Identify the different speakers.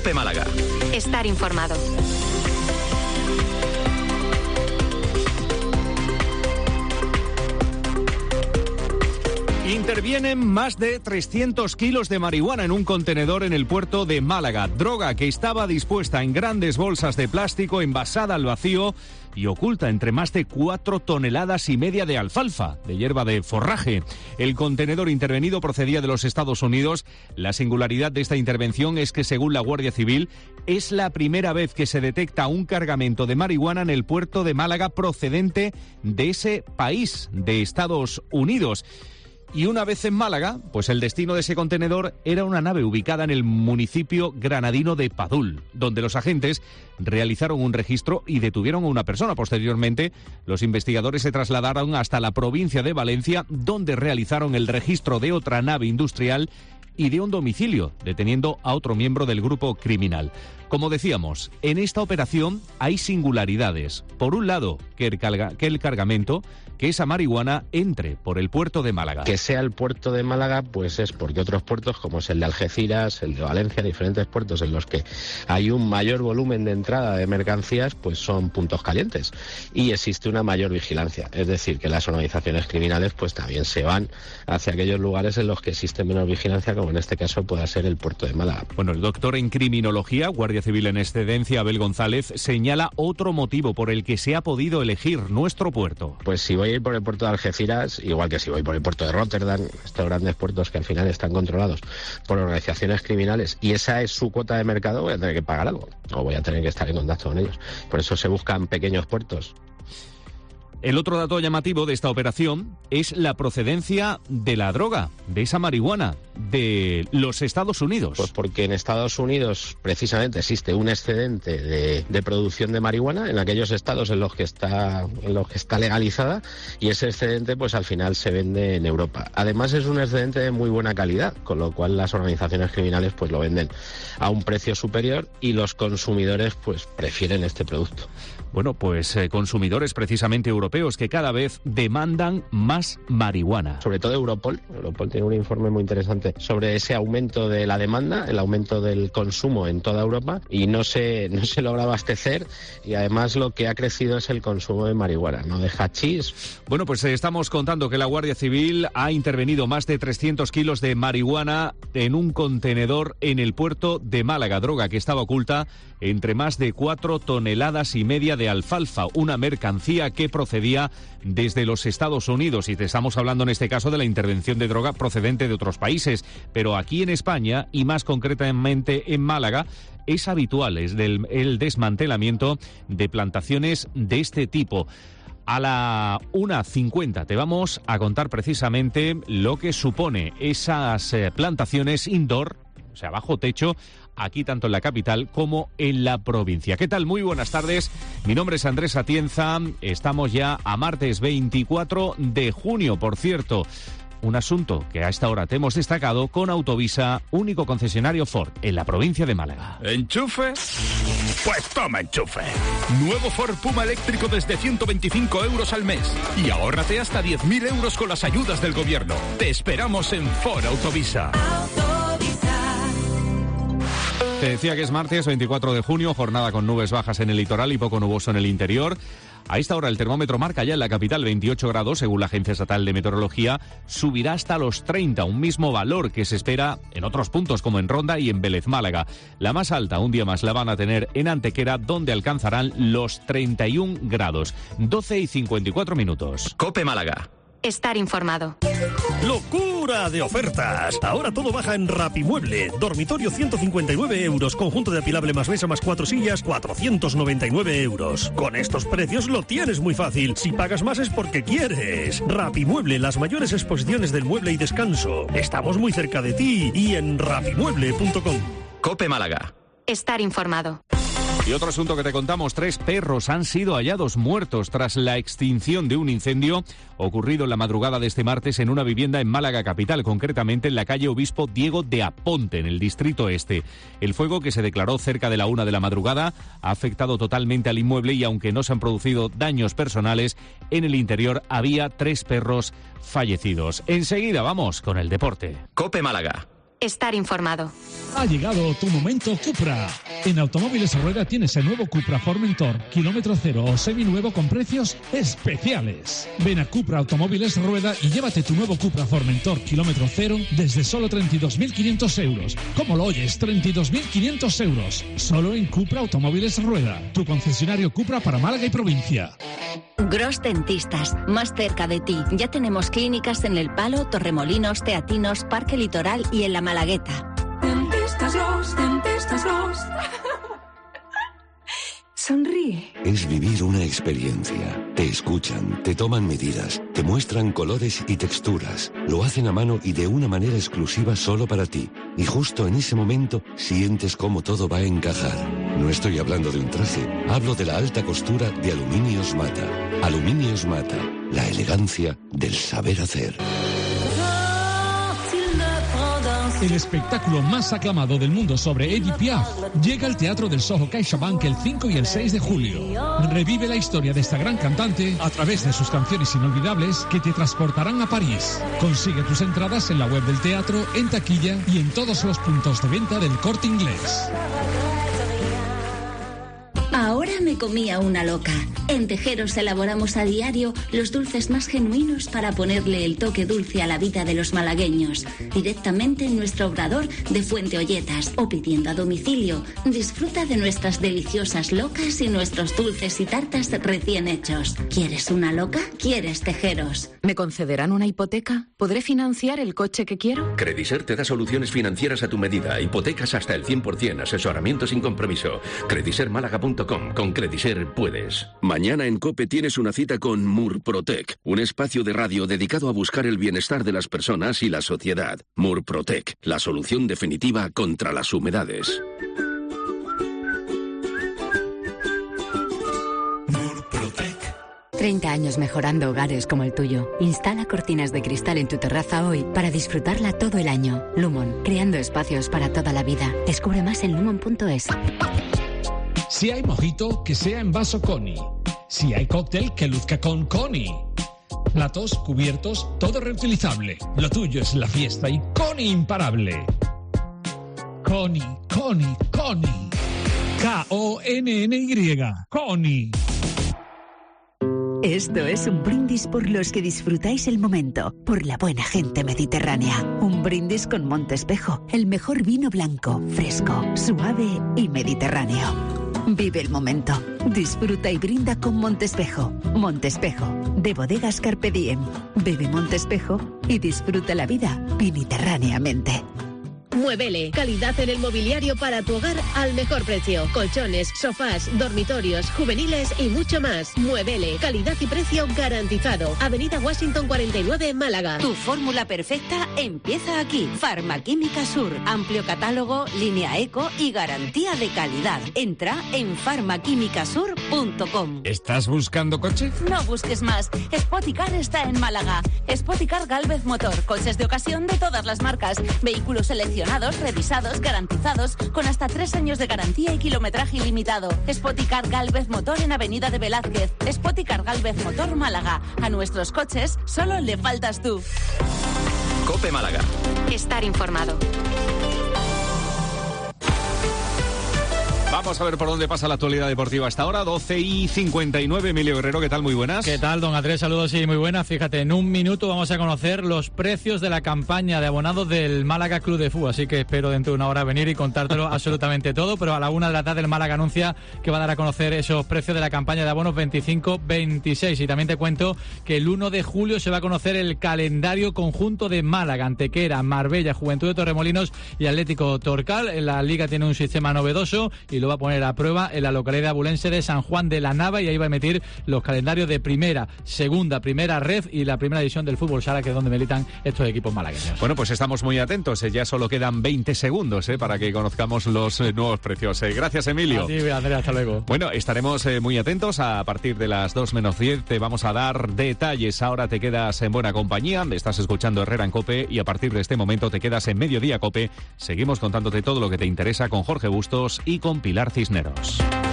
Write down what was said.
Speaker 1: COPE Málaga.
Speaker 2: Estar informado.
Speaker 3: Intervienen más de 300 kilos de marihuana en un contenedor en el puerto de Málaga. Droga que estaba dispuesta en grandes bolsas de plástico, envasada al vacío y oculta entre más de 4,5 toneladas de alfalfa, de hierba de forraje. El contenedor intervenido procedía de los Estados Unidos. La singularidad de esta intervención es que, según la Guardia Civil, es la primera vez que se detecta un cargamento de marihuana en el puerto de Málaga procedente de ese país, de Estados Unidos. Y una vez en Málaga, pues el destino de ese contenedor era una nave ubicada en el municipio granadino de Padul, donde los agentes realizaron un registro y detuvieron a una persona. Posteriormente, los investigadores se trasladaron hasta la provincia de Valencia, donde realizaron el registro de otra nave industrial y de un domicilio, deteniendo a otro miembro del grupo criminal. Como decíamos, en esta operación hay singularidades. Por un lado, que el cargamento, que esa marihuana, entre por el puerto de Málaga.
Speaker 4: Que sea el puerto de Málaga, pues es porque otros puertos, como es el de Algeciras, el de Valencia, diferentes puertos en los que hay un mayor volumen de entrada de mercancías, pues son puntos calientes. Y existe una mayor vigilancia. Es decir, que las organizaciones criminales pues también se van hacia aquellos lugares en los que existe menos vigilancia, como en este caso pueda ser el puerto de Málaga.
Speaker 3: Bueno, el doctor en criminología, Guardia Civil en excedencia, Abel González, señala otro motivo por el que se ha podido elegir nuestro puerto.
Speaker 4: Pues si voy a ir por el puerto de Algeciras, igual que si voy por el puerto de Rotterdam, estos grandes puertos que al final están controlados por organizaciones criminales, y esa es su cuota de mercado, voy a tener que pagar algo, o voy a tener que estar en contacto con ellos. Por eso se buscan pequeños puertos.
Speaker 3: El otro dato llamativo de esta operación es la procedencia de la droga, de esa marihuana, de los Estados Unidos.
Speaker 4: Pues porque en Estados Unidos precisamente existe un excedente de producción de marihuana en aquellos estados en los que está legalizada, y ese excedente pues al final se vende en Europa. Además es un excedente de muy buena calidad, con lo cual las organizaciones criminales pues lo venden a un precio superior y los consumidores pues prefieren este producto.
Speaker 3: Bueno, pues consumidores precisamente europeos que cada vez demandan más marihuana.
Speaker 4: Sobre todo Europol tiene un informe muy interesante sobre ese aumento de la demanda, el aumento del consumo en toda Europa, y no se logra abastecer, y además lo que ha crecido es el consumo de marihuana, no de hachís.
Speaker 3: Bueno, pues estamos contando que la Guardia Civil ha intervenido más de 300 kilos de marihuana en un contenedor en el puerto de Málaga, droga que estaba oculta entre más de 4,5 toneladas de alfalfa, una mercancía que procedía desde los Estados Unidos, y te estamos hablando en este caso de la intervención de droga procedente de otros países, pero aquí en España y más concretamente en Málaga es habitual el desmantelamiento de plantaciones de este tipo. A la 1:50 te vamos a contar precisamente lo que supone esas plantaciones indoor, o sea, bajo techo, aquí tanto en la capital como en la provincia. ¿Qué tal? Muy buenas tardes. Mi nombre es Andrés Atienza. Estamos ya a martes 24 de junio. Por cierto, un asunto que a esta hora te hemos destacado con Autovisa, único concesionario Ford en la provincia de Málaga.
Speaker 5: ¿Enchufe? Pues toma enchufe. Nuevo Ford Puma eléctrico desde 125 euros al mes. Y ahórrate hasta 10.000 euros con las ayudas del gobierno. Te esperamos en Ford Autovisa.
Speaker 3: Te decía que es martes 24 de junio, jornada con nubes bajas en el litoral y poco nuboso en el interior. A esta hora el termómetro marca ya en la capital 28 grados, según la Agencia Estatal de Meteorología, subirá hasta los 30, un mismo valor que se espera en otros puntos como en Ronda y en Vélez Málaga. La más alta, un día más, la van a tener en Antequera, donde alcanzarán los 31 grados. 12:54.
Speaker 1: COPE Málaga.
Speaker 2: Estar informado.
Speaker 6: ¡Locura de ofertas! Ahora todo baja en Rapimueble. Dormitorio 159 euros. Conjunto de apilable más mesa más 4 sillas, 499 euros. Con estos precios lo tienes muy fácil. Si pagas más es porque quieres. Rapimueble, las mayores exposiciones del mueble y descanso. Estamos muy cerca de ti y en rapimueble.com.
Speaker 1: COPE Málaga.
Speaker 2: Estar informado.
Speaker 3: Y otro asunto que te contamos, 3 perros han sido hallados muertos tras la extinción de un incendio ocurrido en la madrugada de este martes en una vivienda en Málaga capital, concretamente en la calle Obispo Diego de Aponte, en el distrito este. El fuego, que se declaró cerca de la 1 de la madrugada, ha afectado totalmente al inmueble y aunque no se han producido daños personales, en el interior había 3 perros fallecidos. Enseguida vamos con el deporte.
Speaker 1: COPE Málaga.
Speaker 2: Estar informado.
Speaker 1: Ha llegado tu momento Cupra. En Automóviles Rueda tienes el nuevo Cupra Formentor, kilómetro cero o seminuevo con precios especiales. Ven a Cupra Automóviles Rueda y llévate tu nuevo Cupra Formentor, kilómetro cero, desde solo 32.500 euros. ¿Cómo lo oyes? 32.500 euros. Solo en Cupra Automóviles Rueda, tu concesionario Cupra para Málaga y provincia.
Speaker 7: Gros Dentistas, más cerca de ti. Ya tenemos clínicas en El Palo, Torremolinos, Teatinos, Parque Litoral y en La Malagueta.
Speaker 8: Dentistas Gros. Sonríe.
Speaker 9: Es vivir una experiencia. Te escuchan, te toman medidas, te muestran colores y texturas. Lo hacen a mano y de una manera exclusiva solo para ti. Y justo en ese momento sientes cómo todo va a encajar. No estoy hablando de un traje, hablo de la alta costura de Aluminios Mata. Aluminios Mata, la elegancia del saber hacer.
Speaker 1: El espectáculo más aclamado del mundo sobre Edith Piaf llega al Teatro del Soho CaixaBank el 5 y el 6 de julio. Revive la historia de esta gran cantante a través de sus canciones inolvidables que te transportarán a París. Consigue tus entradas en la web del teatro, en taquilla y en todos los puntos de venta del Corte Inglés.
Speaker 7: Ahora me comía una loca. En Tejeros elaboramos a diario los dulces más genuinos para ponerle el toque dulce a la vida de los malagueños. Directamente en nuestro obrador de Fuente Olletas o pidiendo a domicilio. Disfruta de nuestras deliciosas locas y nuestros dulces y tartas recién hechos. ¿Quieres una loca? ¿Quieres Tejeros?
Speaker 10: ¿Me concederán una hipoteca? ¿Podré financiar el coche que quiero?
Speaker 11: Crediser te da soluciones financieras a tu medida. Hipotecas hasta el 100%, asesoramiento sin compromiso. Credisermálaga.com. Con Crediser puedes. Mañana en COPE tienes una cita con Murprotec, un espacio de radio dedicado a buscar el bienestar de las personas y la sociedad. Murprotec, la solución definitiva contra las humedades.
Speaker 12: 30 años mejorando hogares como el tuyo. Instala cortinas de cristal en tu terraza hoy para disfrutarla todo el año. Lumon, creando espacios para toda la vida. Descubre más en lumon.es.
Speaker 1: Si hay mojito, que sea en vaso Coni. Si hay cóctel, que luzca con Coni. Platos, cubiertos, todo reutilizable. Lo tuyo es la fiesta y Coni imparable. Coni. K-O-N-N-Y. Coni.
Speaker 13: Esto es un brindis por los que disfrutáis el momento, por la buena gente mediterránea. Un brindis con Montespejo, el mejor vino blanco, fresco, suave y mediterráneo. Vive el momento, disfruta y brinda con Montespejo. Montespejo, de Bodegas Carpe Diem. Bebe Montespejo y disfruta la vida mediterráneamente.
Speaker 14: Muebele, calidad en el mobiliario para tu hogar al mejor precio. Colchones, sofás, dormitorios, juveniles y mucho más. Muebele, calidad y precio garantizado. Avenida Washington 49, Málaga.
Speaker 15: Tu fórmula perfecta empieza aquí. Farmaquímica Sur, amplio catálogo, línea eco y garantía de calidad. Entra en farmaquímicasur.com.
Speaker 3: ¿Estás buscando coche?
Speaker 15: No busques más. Spoticar está en Málaga. Spoticar Gálvez Motor, coches de ocasión de todas las marcas, vehículos seleccionados, revisados, garantizados, con hasta 3 años de garantía y kilometraje ilimitado. Spoticar Gálvez Motor en Avenida de Velázquez. Spoticar Gálvez Motor Málaga. A nuestros coches solo le faltas tú.
Speaker 11: COPE Málaga.
Speaker 2: Estar informado.
Speaker 3: Vamos a ver por dónde pasa la actualidad deportiva hasta ahora, 12:59. Emilio Guerrero, ¿qué tal? Muy buenas.
Speaker 16: ¿Qué tal, don Andrés? Saludos y muy buenas. Fíjate, en un minuto vamos a conocer los precios de la campaña de abonados del Málaga Club de Fútbol, así que espero dentro de una hora venir y contártelo absolutamente todo, pero a la 1 de la tarde el Málaga anuncia que va a dar a conocer esos precios de la campaña de abonos 25-26, y también te cuento que el 1 de julio se va a conocer el calendario conjunto de Málaga, Antequera, Marbella, Juventud de Torremolinos y Atlético Torcal. La Liga tiene un sistema novedoso y lo va a poner a prueba en la localidad abulense de San Juan de la Nava, y ahí va a emitir los calendarios de primera, segunda, primera red y la primera división del fútbol sala, que es donde militan estos equipos malagueños.
Speaker 3: Bueno, pues estamos muy atentos, ya solo quedan 20 segundos para que conozcamos los nuevos precios. Gracias, Emilio.
Speaker 16: Sí, Andrea, hasta luego.
Speaker 3: Bueno, estaremos muy atentos. A partir de las 2 menos 10 te vamos a dar detalles. Ahora te quedas en buena compañía, estás escuchando Herrera en COPE, y a partir de este momento te quedas en Mediodía COPE. Seguimos contándote todo lo que te interesa con Jorge Bustos y con Pilar Cisneros.